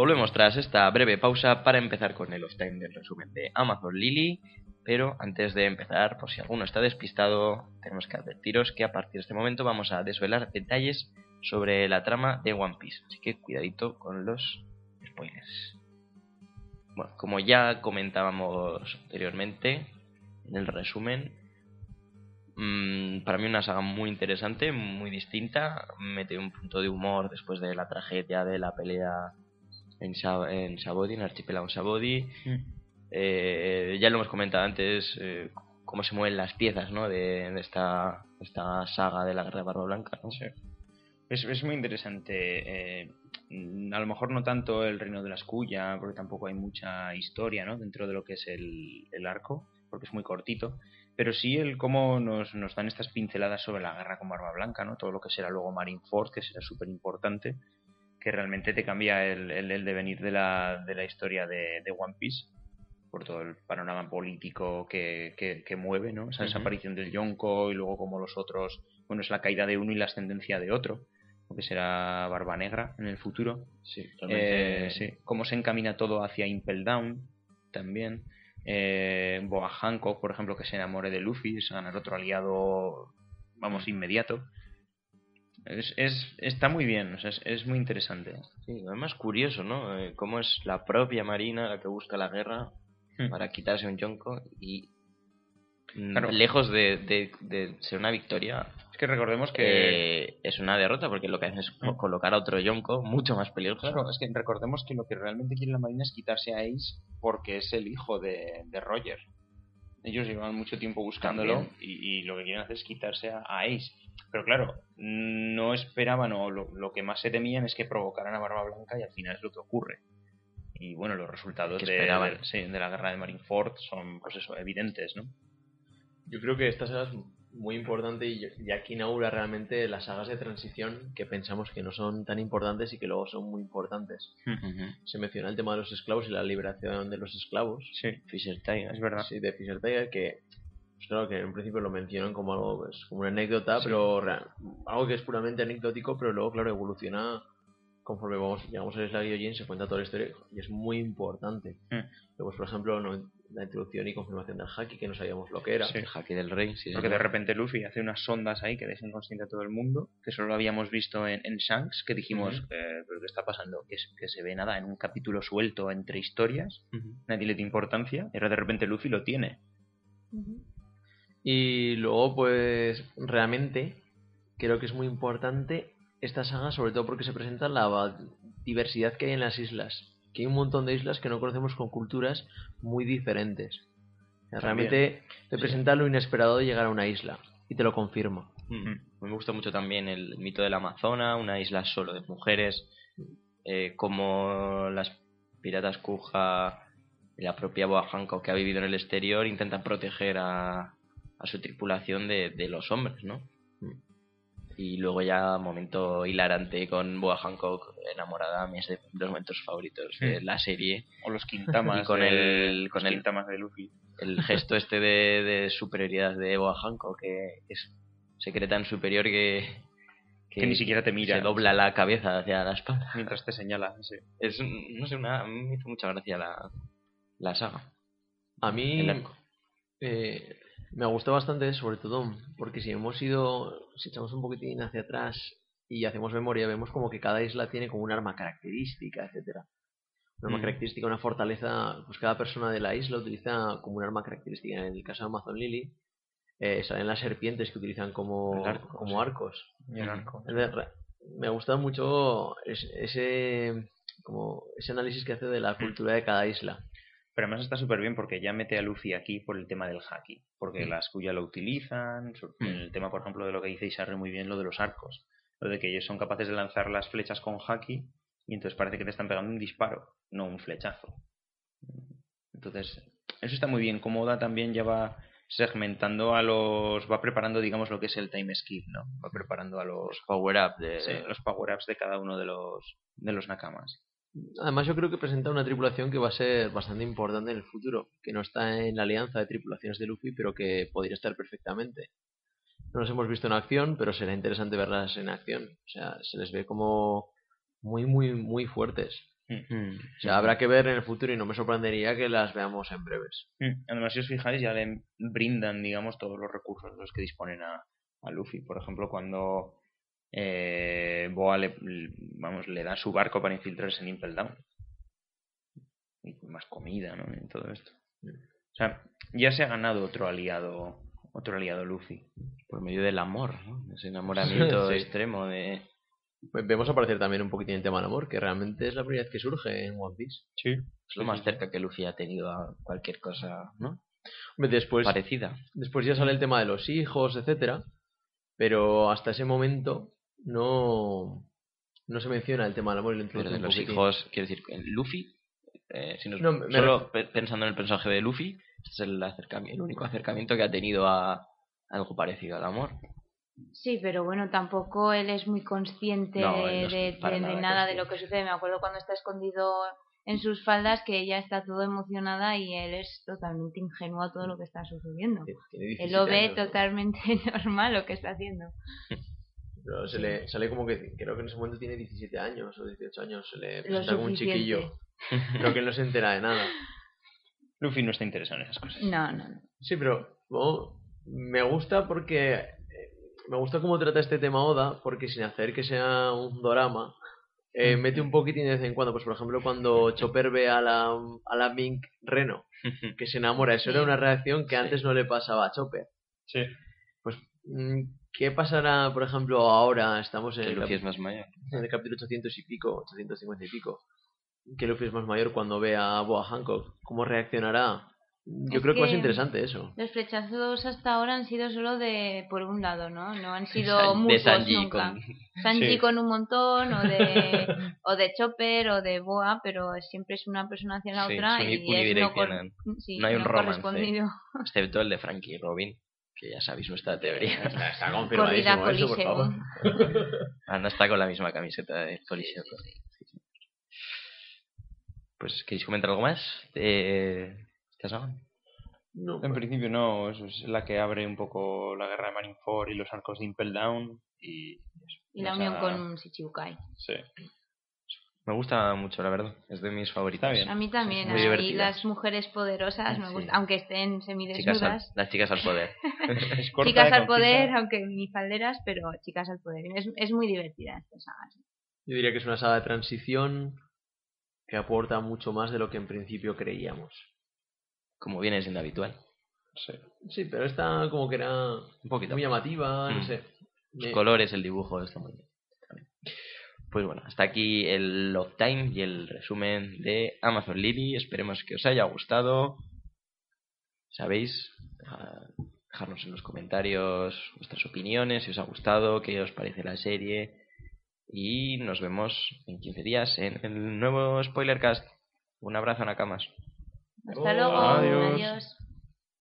Volvemos tras esta breve pausa para empezar con el off-time del resumen de Amazon Lily. Pero antes de empezar, por si alguno está despistado, tenemos que advertiros que a partir de este momento vamos a desvelar detalles sobre la trama de One Piece. Así que cuidadito con los spoilers. Bueno, como ya comentábamos anteriormente en el resumen, para mí una saga muy interesante, muy distinta. Mete un punto de humor después de la tragedia de la pelea en Sabaody, en el archipiélago Sabaody. Ya lo hemos comentado antes, cómo se mueven las piezas, ¿no? de esta saga de la Guerra de Barba Blanca, ¿no? Sí. Es muy interesante. A lo mejor no tanto el Reino de la Escuya, porque tampoco hay mucha historia, ¿no? Dentro de lo que es el arco, porque es muy cortito. Pero sí el cómo nos dan estas pinceladas sobre la guerra con Barba Blanca, ¿no? Todo lo que será luego Marineford, que será súper importante, que realmente te cambia el devenir de la historia de One Piece, por todo el panorama político que mueve, ¿no? Esa desaparición del Yonko y luego como los otros, bueno, es la caída de uno y la ascendencia de otro, que será Barba Negra en el futuro. Sí, realmente... sí. Cómo se encamina todo hacia Impel Down también. Boa Hancock, por ejemplo, que se enamore de Luffy, es ganar otro aliado, vamos, inmediato. Está muy bien, o sea, es muy interesante. Sí, además curioso, ¿no? Cómo es la propia Marina la que busca la guerra para quitarse un Yonko y claro, lejos de ser una victoria, es que recordemos que es una derrota, porque lo que hacen es colocar a otro Yonko mucho más peligroso. Claro, es que recordemos que lo que realmente quiere la Marina es quitarse a Ace porque es el hijo de Roger. Ellos llevan mucho tiempo buscándolo y lo que quieren hacer es quitarse a Ace. Pero claro, no esperaban, o lo que más se temían es que provocaran a Barba Blanca, y al final es lo que ocurre. Y bueno, los resultados de la guerra de Marineford son, pues eso, evidentes, ¿no? Yo creo que esta saga es muy importante y aquí inaugura realmente las sagas de transición que pensamos que no son tan importantes y que luego son muy importantes. Se menciona el tema de los esclavos y la liberación de los esclavos. Sí, Fisher Tiger, es verdad. Sí, de Fisher Tiger, que pues claro que en un principio lo mencionan como algo, pues, como una anécdota, pero algo que es puramente anecdótico, pero luego claro evoluciona conforme llegamos a la isla Gyojin, se cuenta toda la historia y es muy importante. Luego, pues, por ejemplo, la introducción y confirmación del haki, que no sabíamos lo que era. El haki del rey, porque de repente Luffy hace unas sondas ahí que dejan inconsciente a todo el mundo, que solo lo habíamos visto en Shanks, que dijimos, ¿pero qué está pasando? Que se ve nada en un capítulo suelto entre historias, nadie le da importancia, y ahora de repente Luffy lo tiene. Y luego, pues, realmente creo que es muy importante esta saga, sobre todo porque se presenta la diversidad que hay en las islas. Que hay un montón de islas que no conocemos con culturas muy diferentes. O sea, realmente te presenta lo inesperado de llegar a una isla y te lo confirma. Me gusta mucho también el mito del Amazonas, una isla solo de mujeres, como las piratas Kuja y la propia Boa Hancock, que ha vivido en el exterior, intentan proteger a su tripulación de los hombres, ¿no? Y luego ya momento hilarante con Boa Hancock enamorada, a mí es de los momentos favoritos de la serie. O los Quintamas, y con el Quintamas de Luffy. El gesto este de superioridad de Boa Hancock, que es secreta en superior, que ni siquiera te mira, se dobla la cabeza hacia la espalda mientras te señala. Sí. Es, no sé, a mí me hizo mucha gracia la saga. A mí me gustó bastante, sobre todo porque si echamos un poquitín hacia atrás y hacemos memoria, vemos como que cada isla tiene como un arma característica, etcétera. Un arma característica, una fortaleza, pues cada persona de la isla utiliza como un arma característica. En el caso de Amazon Lily salen las serpientes que utilizan como arcos. Y el arco. Me ha gustado mucho ese análisis que hace de la cultura de cada isla. Pero además está súper bien porque ya mete a Luffy aquí por el tema del haki, porque las Kuya lo utilizan, el tema, por ejemplo, de lo que dice Isarre muy bien, lo de los arcos, lo de que ellos son capaces de lanzar las flechas con haki y entonces parece que te están pegando un disparo, no un flechazo. Entonces, eso está muy bien. Como Oda también ya va segmentando va preparando, digamos, lo que es el time skip, ¿no? Va preparando a los power-ups los power-ups de cada uno de los nakamas. Además yo creo que presenta una tripulación que va a ser bastante importante en el futuro, que no está en la alianza de tripulaciones de Luffy, pero que podría estar perfectamente. No los hemos visto en acción, pero será interesante verlas en acción. O sea, se les ve como muy, muy, muy fuertes. O sea, habrá que ver en el futuro y no me sorprendería que las veamos en breves. Además, si os fijáis, ya le brindan, digamos, todos los recursos de los que disponen a Luffy. Por ejemplo, cuando Boa le da su barco para infiltrarse en Impel Down. Y más comida, ¿no? En todo esto. O sea, ya se ha ganado otro aliado Luffy. Por medio del amor, ¿no? Ese enamoramiento Sí. extremo de... Vemos aparecer también un poquitín el tema del amor, que realmente es la primera vez que surge en One Piece. Sí. Es lo más cerca que Luffy ha tenido a cualquier cosa, ¿no? Después ya sale el tema de los hijos, etcétera, pero hasta ese momento no se menciona el tema del amor y lo Pero introduce de un los poquitín. hijos, quiero decir, Luffy, pensando en el personaje de Luffy, este es el único acercamiento que ha tenido a algo parecido al amor. Sí, pero bueno, tampoco él es muy consciente No, él no es de para nada de consciente. lo que sucede. Me acuerdo cuando está escondido en sus faldas que ella está todo emocionada y él es totalmente ingenuo a todo lo que está sucediendo. Tiene 17 Él lo ve años, ¿no? totalmente normal lo que está haciendo. Pero sale como que creo que en ese momento tiene 17 años o 18 años, se le Lo presenta como un suficiente. chiquillo, pero que él no se entera de nada. Luffy no está interesado en esas cosas. No. Sí, pero me gusta porque me gusta cómo trata este tema Oda, porque sin hacer que sea un dorama, mete un poquitín de vez en cuando. Pues por ejemplo cuando Chopper ve a la Mink Reno, que se enamora, eso Sí. era una reacción que Sí. antes no le pasaba a Chopper. Sí. Pues ¿qué pasará, por ejemplo, ahora? Estamos en Que el, Luffy es más mayor. en el capítulo 800 y pico, 850 y pico, que Luffy es más mayor cuando ve a Boa Hancock. ¿Cómo reaccionará? Yo Es creo que va a ser que interesante eso. Los flechazos hasta ahora han sido solo por un lado, ¿no? No han sido De mutuos Sanji nunca. con... Sanji Sí. con un montón, o de Chopper, o de Boa, pero siempre es una persona hacia la Sí, otra es y es unidireccional. sí, No hay un no romance. correspondido. Excepto el de Frankie y Robin, que ya sabéis nuestra teoría. Está Corrida confirmadísimo eso, por favor. Coliseum. Ahora está con la misma camiseta de Coliseo. Pues, ¿queréis comentar algo más de esta saga? No, En principio no, eso es la que abre un poco la guerra de Marineford y los arcos de Impel Down y Y la unión con Shichibukai. Sí. Me gusta mucho, la verdad. Es de mis favoritos. Está bien. A mí también, muy y divertidas. las mujeres poderosas me Sí. gustan, aunque estén semidesnudas. Las chicas al poder. Es corta, Chicas al concisa. poder, aunque ni falderas, pero chicas al poder. Es muy divertida esta saga. Sí. yo diría que es una saga de transición que aporta mucho más de lo que en principio creíamos. Como viene siendo habitual. Sí. Sí, pero esta como que era Un poquito muy más. llamativa, no Mm. sé. Los colores, el dibujo, está muy bien. Pues bueno, hasta aquí el Love Time y el resumen de Amazon Lily. Esperemos que os haya gustado. Sabéis, dejarnos en los comentarios vuestras opiniones, si os ha gustado, qué os parece la serie. Y nos vemos en 15 días en el nuevo Spoilercast. Un abrazo, Nakamas. Hasta luego. Adiós. Adiós.